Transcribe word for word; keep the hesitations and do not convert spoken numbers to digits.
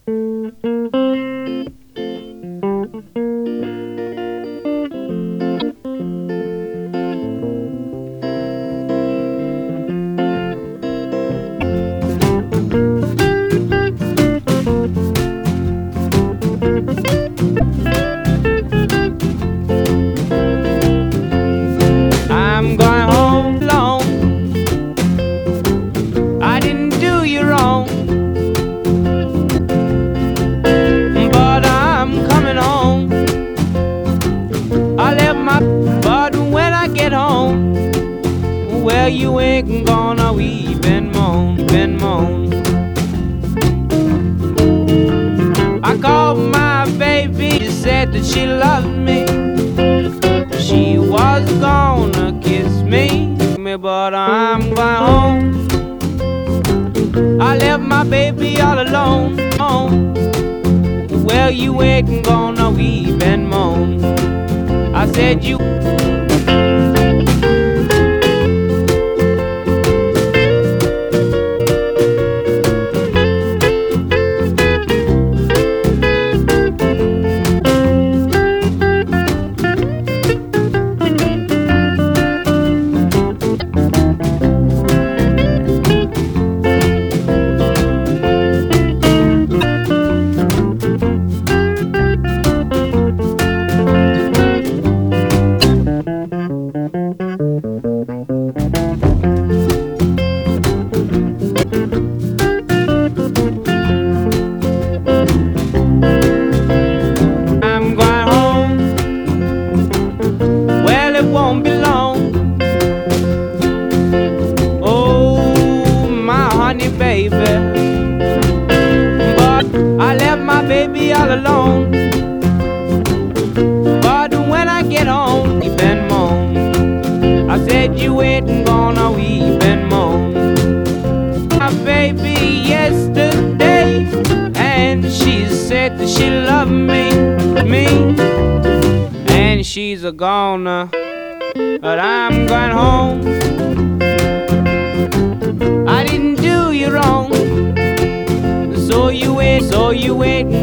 I'm going home alone. I didn't do you wrong, but I'm coming home. I left my, but when I get home, well, you ain't gonna weep and moan, and moan. I called my baby, she said that she loved me. She was gonna kiss me, but I'm going home. I left my baby all alone. Home. Well, you ain't gonna weep and moan. I said you. Won't be long. Oh, my honey baby, but I left my baby all alone. But when I get home, weep and moan. I said you ain't gonna weep and moan. My baby yesterday, and she said that she loved me, me, and she's a goner. But I'm going home. I didn't do you wrong, so you ain't, so you ain't